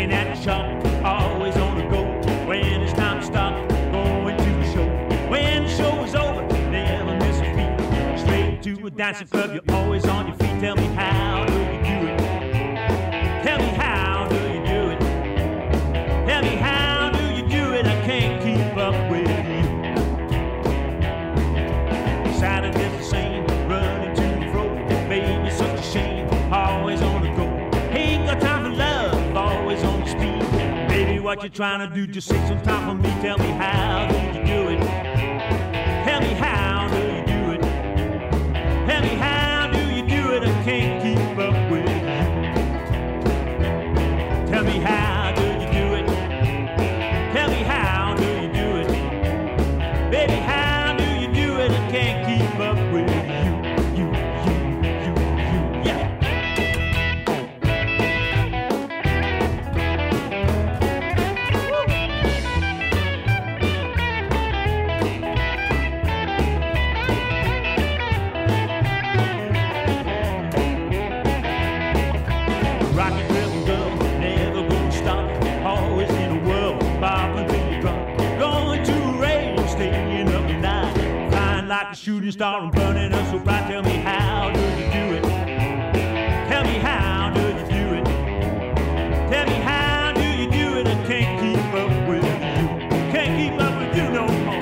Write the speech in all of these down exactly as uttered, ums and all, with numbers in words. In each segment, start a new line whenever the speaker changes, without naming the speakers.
Working at the shop, always on the go. When it's time to stop, going to the show. When the show is over, never miss a beat. Straight to a dancing club, you're always on your feet. Tell me how do you do it? Tell me how do you do it? Tell me how do you do it? I can't keep up with you. Saturday's the same, running to and fro. Baby, such a shame, always on the go. Ain't got time for love, always on the speed. Baby, what you trying to do? Just take some time for me. Tell me how do you do it? Tell me how do you do it? Tell me how do you do it? I can't keep up with you. Tell me how do you do it? Tell me how do you do it? Baby, how do you do it? I can't keep up with you. You, you, you, you, yeah. Rocket rhythm girl, never gonna stop. Always in the world, bobbing till you drop. Going to a rave, staying up at night. Flying like a shooting star and burning us so bright. Tell me how do you do it? Tell me how do you do it? Tell me how do you do it? I can't keep up with you. Can't keep up with you no more.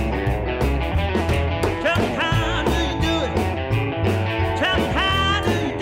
Tell me how do you do it? Tell me how do you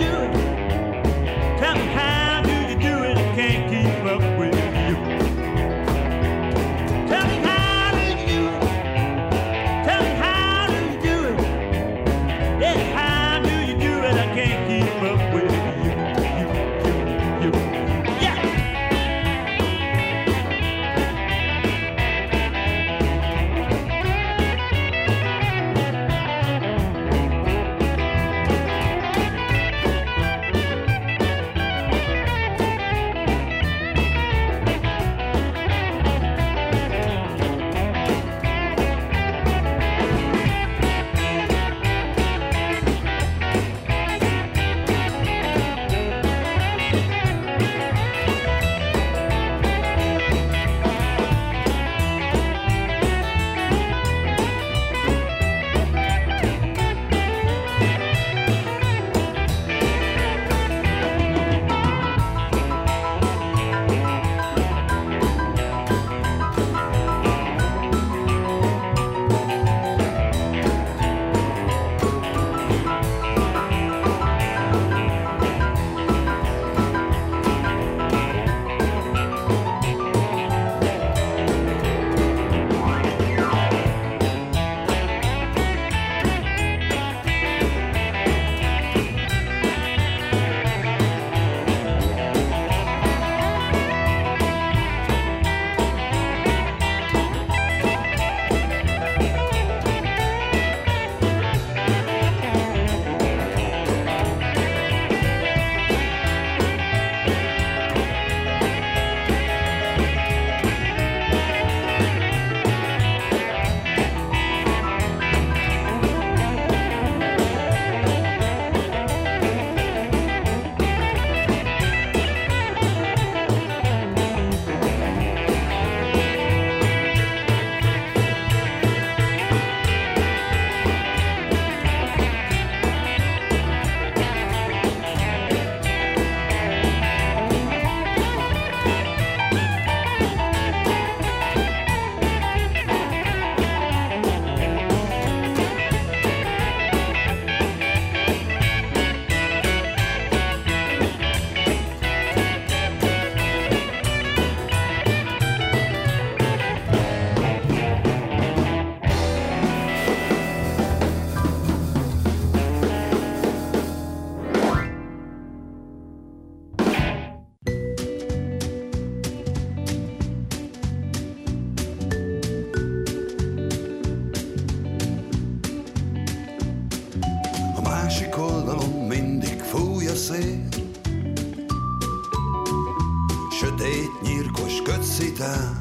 sötét, nyírkos kötszitán,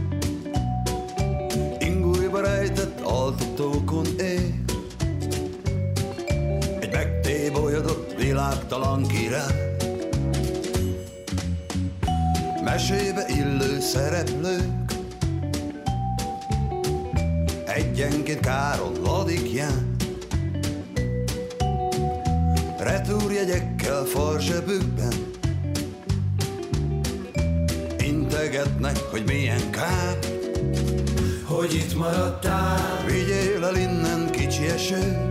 ingújba rejtett altatókon él. Egy megtébolyodott világtalan király, mesébe illő szereplők, egyenként káron ladikján, retúrjegyekkel farzsebükben, integetnek, hogy milyen kár,
hogy itt maradtál.
Vigyél el innen, kicsi eső,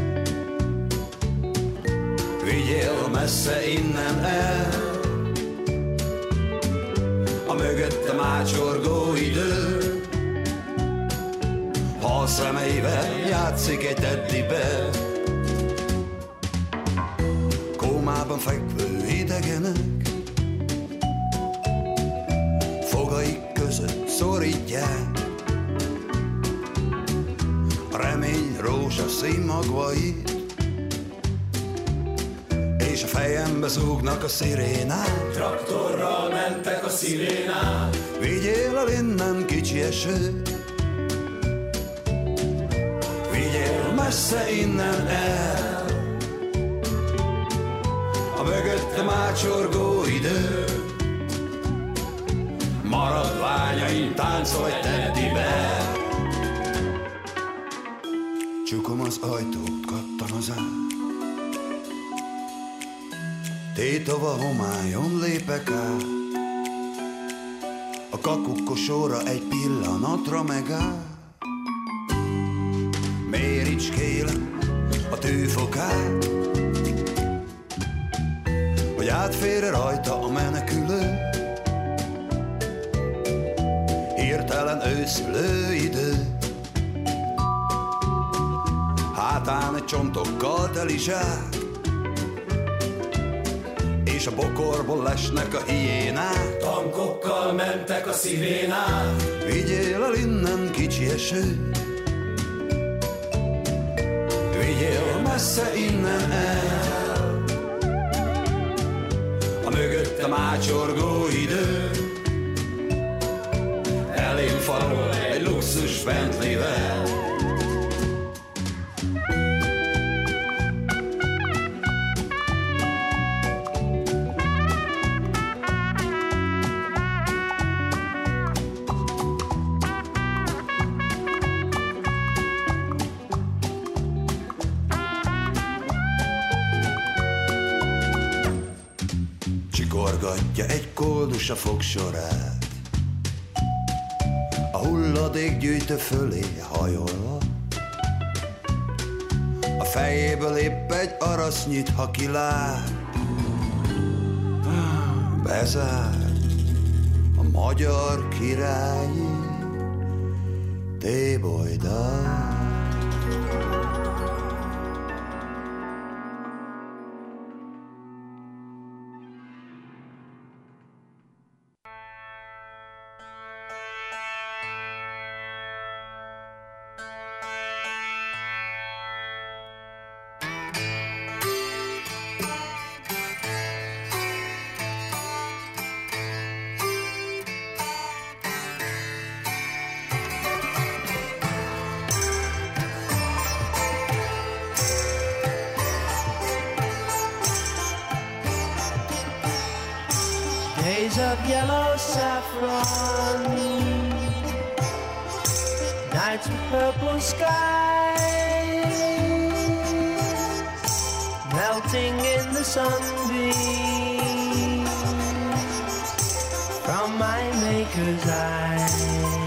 vigyél messze innen el, a mögöttem ácsorgó idő, ha a szemeivel játszik egy teddibe. Kómában fekvő idegenek, fogaik között szorítják a remény rózsaszín magvait, és a fejembe zúgnak a szirénák.
Traktorral mentek a szirénák.
Vigyél el innen, kicsi eső, vigyél messze innen el, a mögöttem ácsorgó idő, maradványaim táncolj teddibe. Csukom az ajtót, kattan az ár, tétova homályon lépek át, a kakukkos óra egy pillanatra megáll. Méricskélem a tűfokát, hogy átfér rajta a menekülő, hirtelen őszülő idő. Hátán egy csontokkal teli zsák, és a bokorból lesnek a hiénák.
Tankokkal mentek a szirénák.
Vigyél el innen, kicsi eső, vigyél messze innen el, a mögöttem ácsorgó idő, elém farol egy luxus Bentleyvel. Csikorgatja egy koldus a fogsorát, a hulladékgyűjtő fölé hajolva, a fejéből épp egy arasz nyit, ha kilát. Bezár a magyar királyi tébolydal.
Days of yellow saffron, nights with purple skies, melting in the sunbeams from my maker's eyes.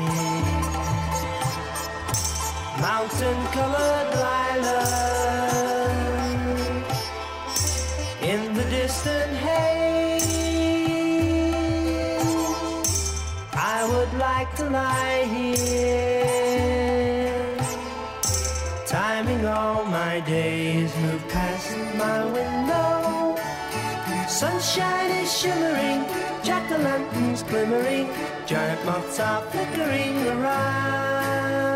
Mountain-colored lilac in the distant haze. I would like to lie here, timing all my days, move past my window. Sunshine is shimmering, jack-o'-lanterns glimmering, giant moths are flickering around.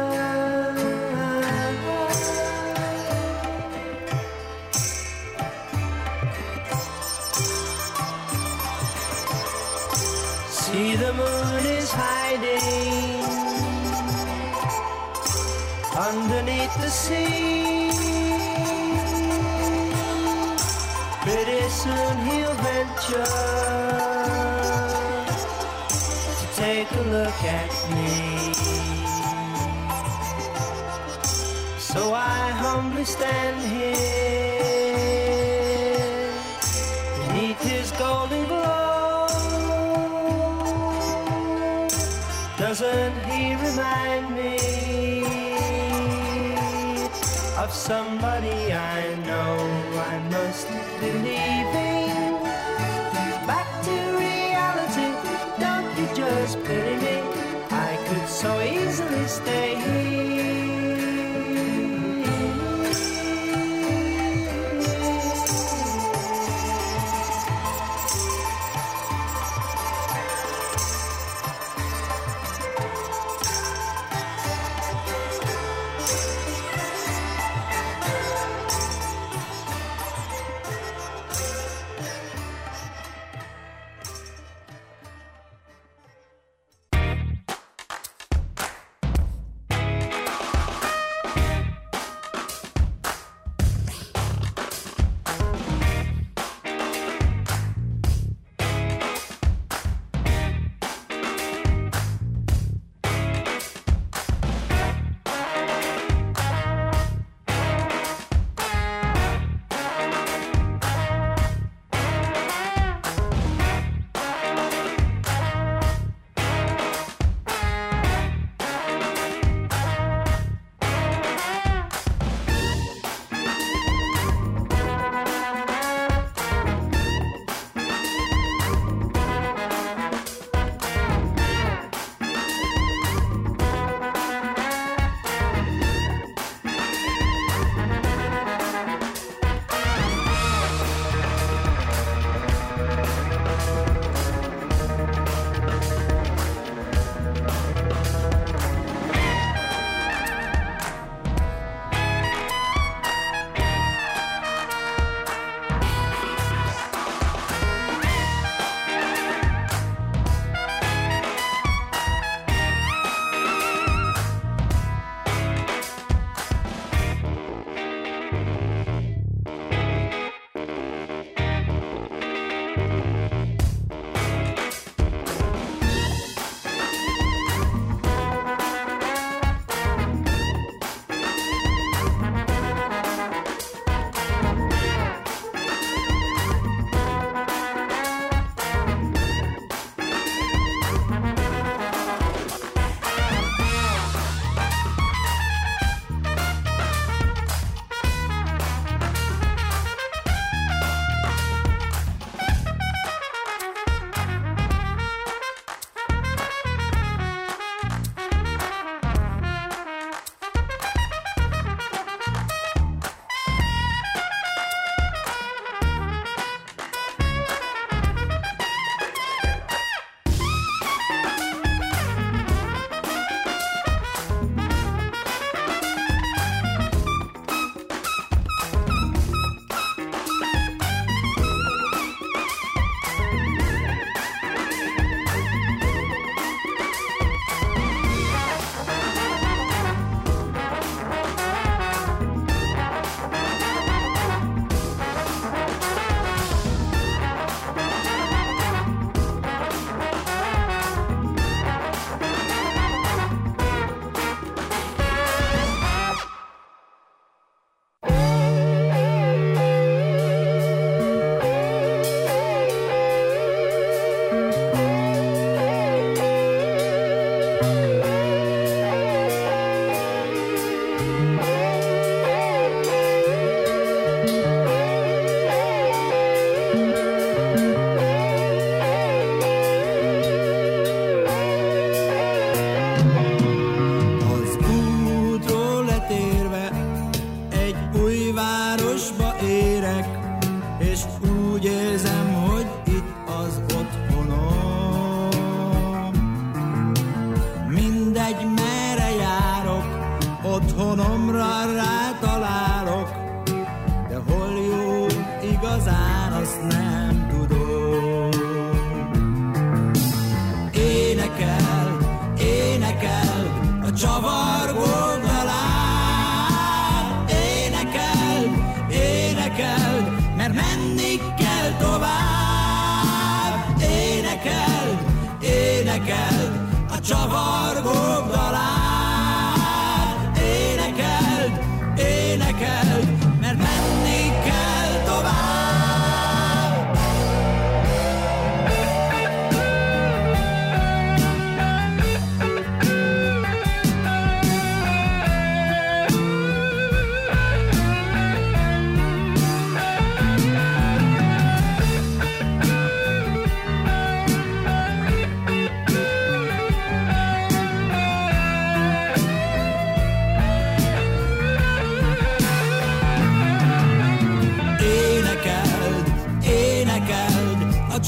See, the moon is hiding underneath the sea. Pretty soon he'll venture to take a look at me. So I humbly stand here beneath his golden glow. Doesn't he remind me of somebody I know? I must be leaving back to reality. Don't you just pity me? I could so easily stay here.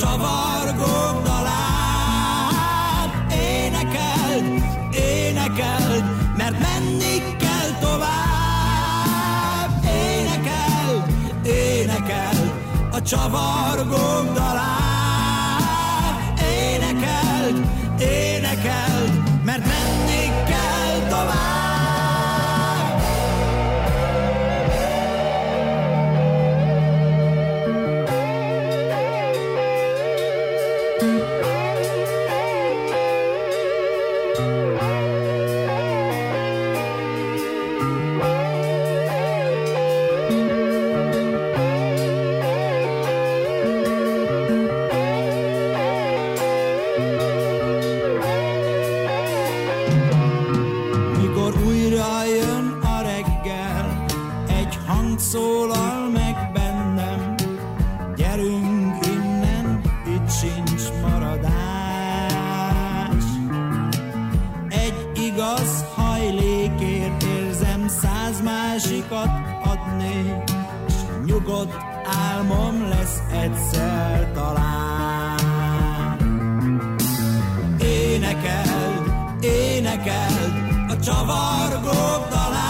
csavargók dalát. Énekeld, énekeld, mert menni kell tovább. Énekeld, énekeld a csavargók dalát. Énekeld, énekeld, mert menni kell tovább. Szólal meg bennem, gyerünk innen, itt sincs maradás. Egy igaz hajlékért érzem, száz másikat adnék, s nyugodt álmom lesz egyszer talán. Énekeld, énekeld a csavargók dalát.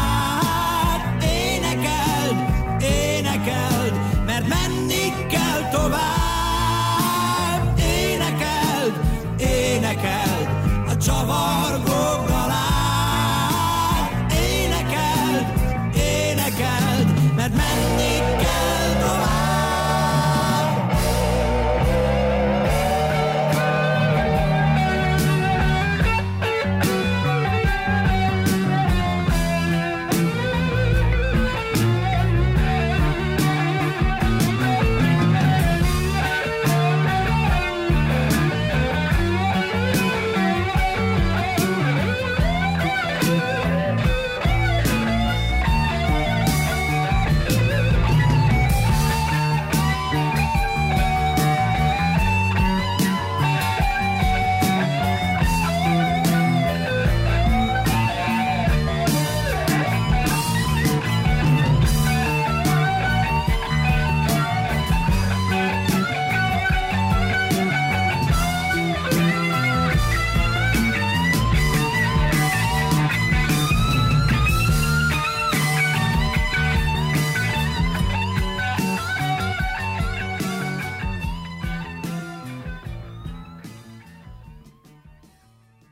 Énekeld, mert menni kell tovább. Énekeld, énekeld a csavargók dalát. Énekeld, énekeld, mert menni kell tovább.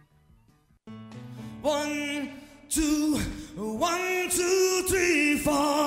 One, two, one, two, three, four.